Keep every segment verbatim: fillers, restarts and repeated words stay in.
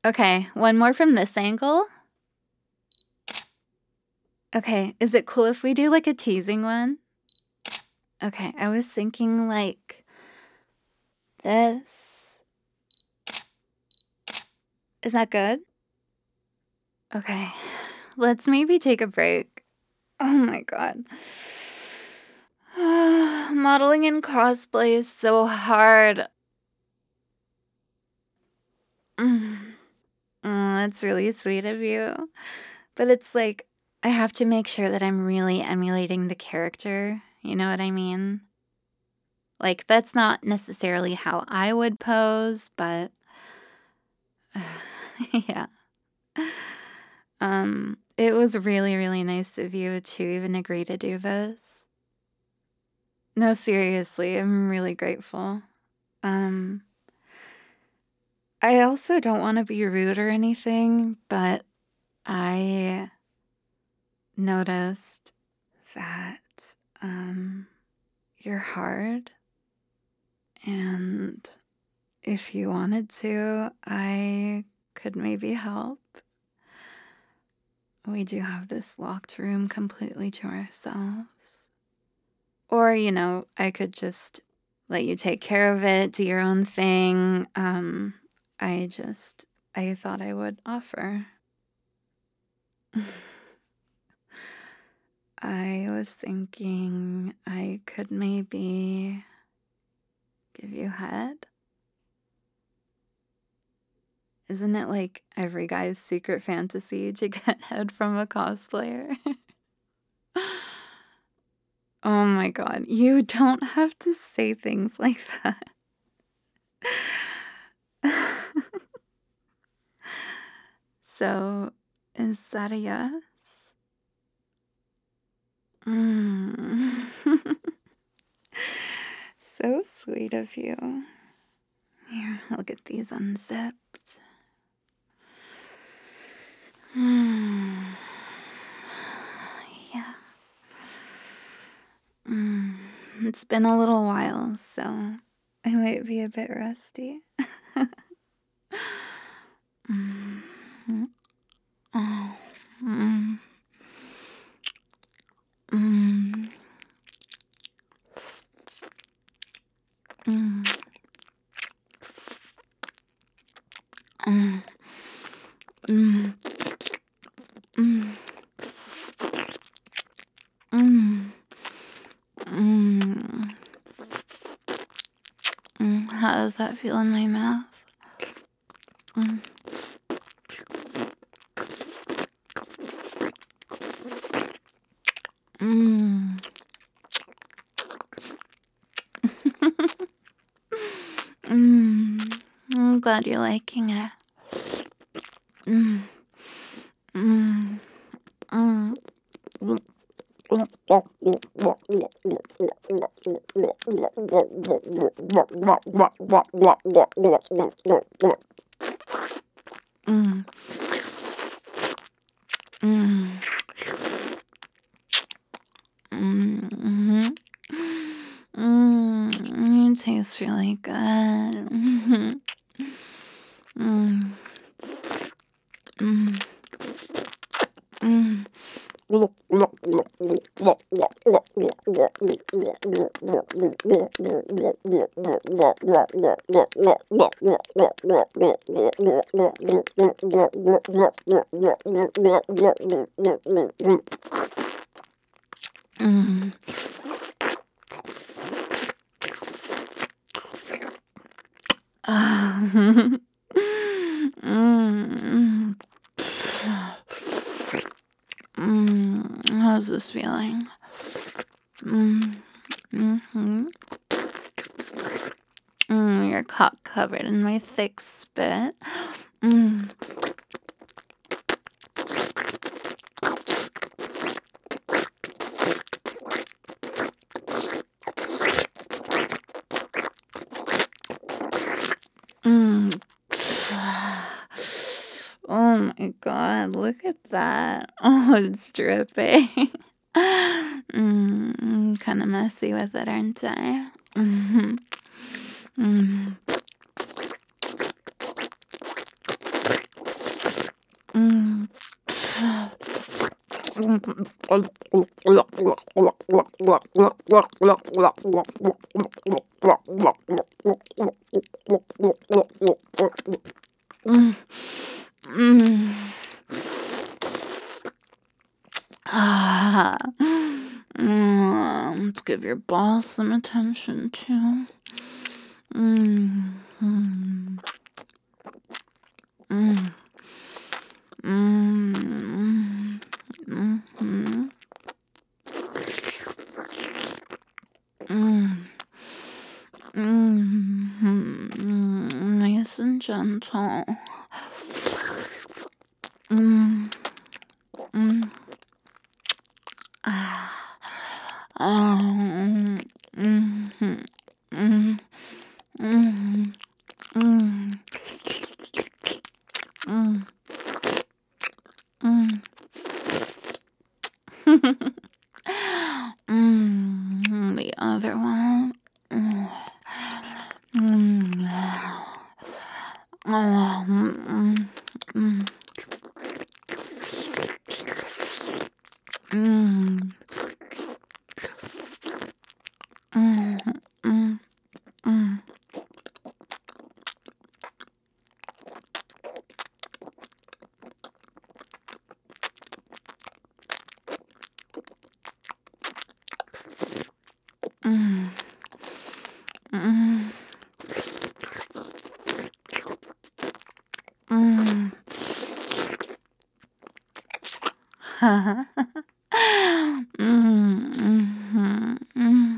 Okay, one more from this angle. Okay, is it cool if we do like a teasing one? Okay, I was thinking like this. Is that good? Okay, let's maybe take a break. Oh my god. Modeling and cosplay is so hard. Mm. Mm, that's really sweet of you. But it's like, I have to make sure that I'm really emulating the character. You know what I mean? Like, that's not necessarily how I would pose, but yeah. Um, it was really, really nice of you to even agree to do this. No, seriously, I'm really grateful. Um, I also don't want to be rude or anything, but I noticed that um, you're hard, and if you wanted to, I could maybe help. We do have this locked room completely to ourselves. Or, you know, I could just let you take care of it, do your own thing. Um, I just, I thought I would offer. I was thinking I could maybe give you head. Isn't it like every guy's secret fantasy to get head from a cosplayer? Oh my god, you don't have to say things like that. So, is that a yes? Mm. So sweet of you. Here, I'll get these unzipped. Mm. Yeah. Mm. It's been a little while, so I might be a bit rusty. Mm. Oh. Mm. Mm. Mm. Mm. Mm. Mm. Mm. Mm. Mm. How does that feel in my mouth? Mm. Mm. mm. I'm glad you're liking it. Mm. Mm. Mm. Mm. Mm. Mm. Mm. It tastes really good. Mm. Mm. Mm. Mm. Mm. Mm. Mm. Mm. How's this feeling? Mm. Mm-hmm. Mm. Your cock covered in my thick spit. Mm. Mm. Oh my god, look at that. Oh, it's dripping. mm, I'm kind of messy with it, aren't I? Mm-hmm. Mm. Ah. Mm, let's give your balls some attention too. Mm. Mm. Mm. Mm. Mm. Mm. Mm. Nice and gentle. Mm. Mm. Ah. Um. Mm. Mm. Mm. Mm. Mm. Mm. Mm. The other one. Mm. Mm. Oh, mm. Mm. Mm. Mm. Mm. Mm. Mm. Mm. Mm. Mm. Mhm. Mm.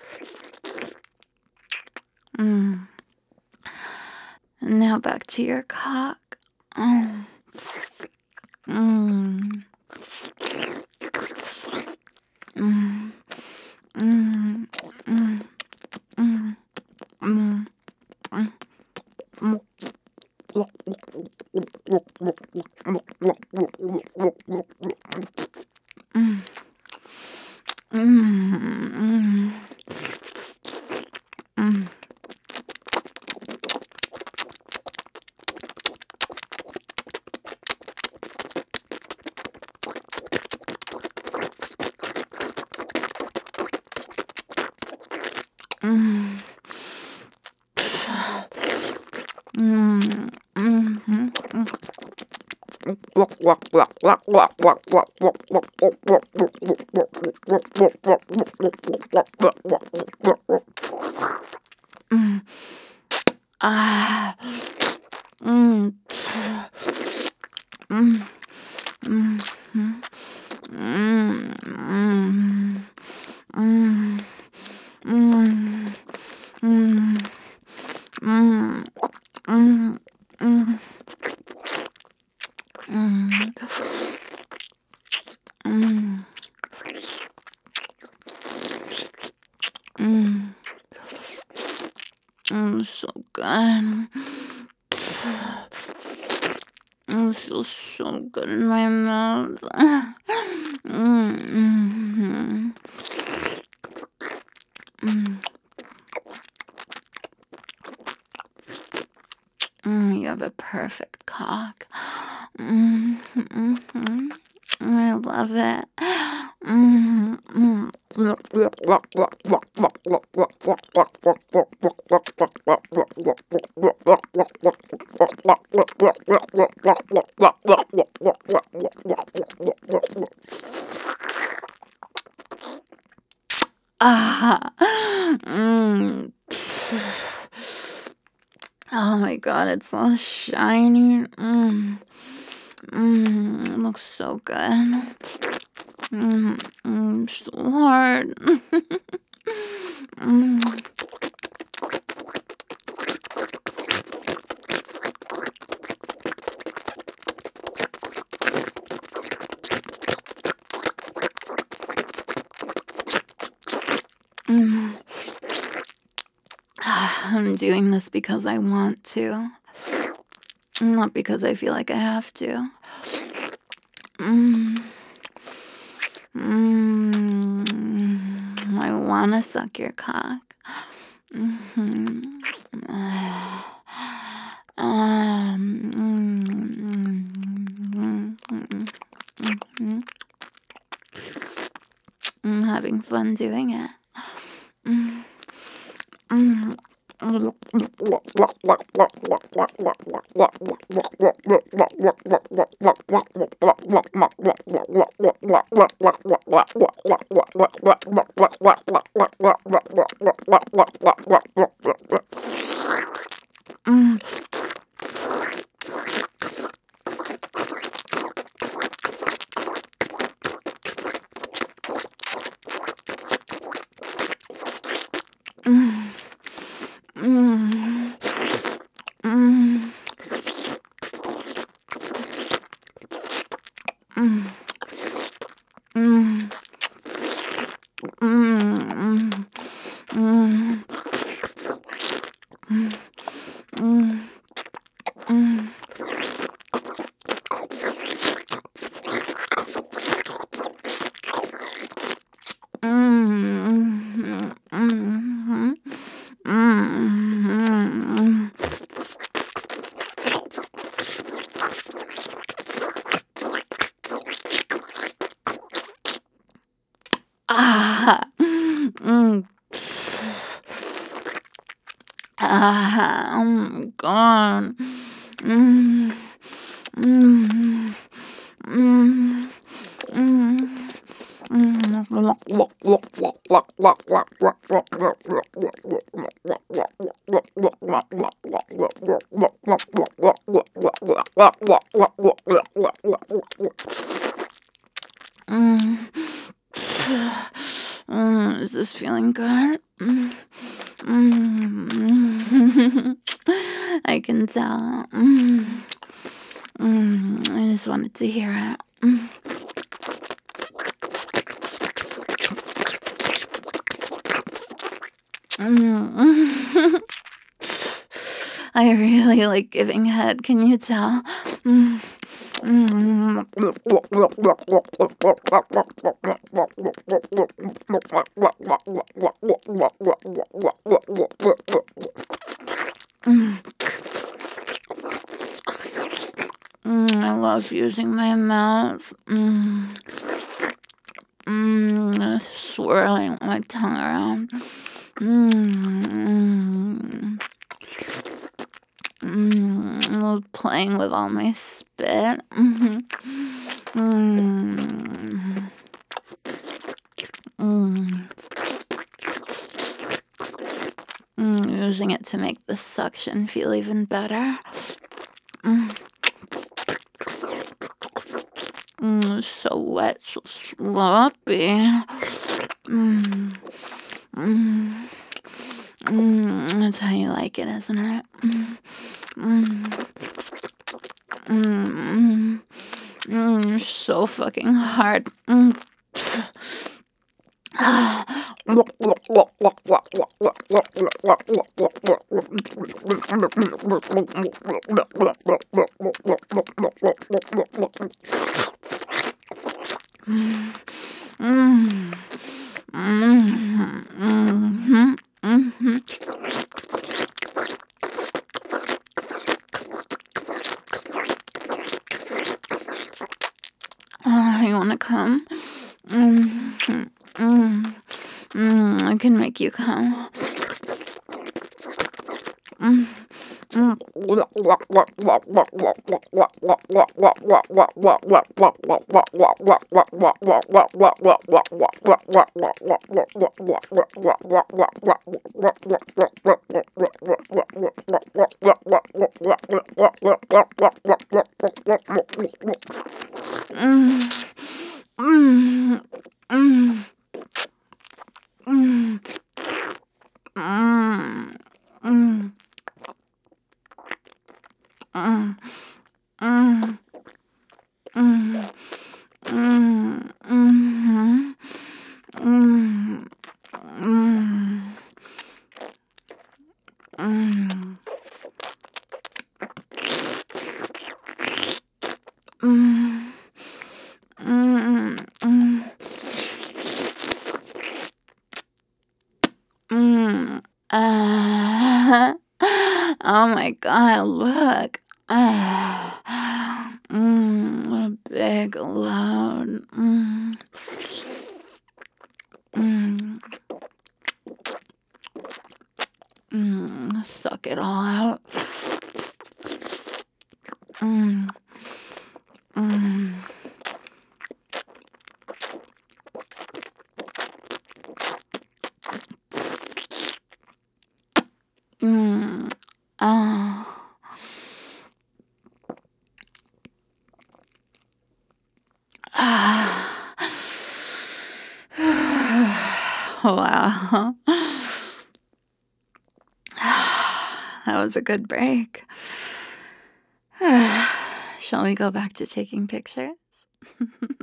Mm. Now back to your cock. Mm. Mm. Mm. Mm. Mm. Mm. Mm. Mm. Mm. Mm. Mm. Mm. Mm. Mhm. Mm. Ah. Mm. Mm. Mm. Mm. Mm. Mm. Mm. Mm. Mm. Mm. Mm. Mm. Mm. Mm. Mm. So good. Mm, feels so good in my mouth. Mm. Mm. Mm. Mm. You have a perfect cock. Mm. Mm. I love it. Mm. Mm. Ah. Mm. Oh my god, it's all shiny. Mm. Mm. It looks so good. Mm. Mm. So hard. Mm. Mm. I'm doing this because I want to, not because I feel like I have to. Mm. Mm. I want to suck your cock. Mm-hmm. Um, mm, mm, mm, mm, mm. on doing it. Mm. Mm. Mm. Ah. Mm. Ah. Oh my god. Mm. Mm. Mm. Mm. Mm, is this feeling good? Mm. Mm. I can tell. Mm. Mm. I just wanted to hear it. Mm. Mm. I really like giving head, can you tell? Mm. Mm. Mm. Mm, I love using my mouth. Mm. Mm, swirling my tongue around. Mm. Mm, playing with all my spit. Mm-hmm. Mm. Mm. Mm, using it to make the suction feel even better. Mm. Mm, so wet, so sloppy. Mm. Mm. Mm. That's how you like it, isn't it? Mm. Mm. Mm. Mm. So fucking hard. Mm. Oh, you wanna come? Mm, mm, mm, I can make you come. Mm, mm. Mm, mm, mm, mm, mm, mm, mm, mm, mm, mm, mhm, mm, mm, mm, mm, mm, mm, mm. Ah. Oh my god, look. Ah. Mm, what a big load. Mm. Mm. Mm. Suck it all out. Mm. Mm. Mm. Oh. Wow. That was a good break. Shall we go back to taking pictures?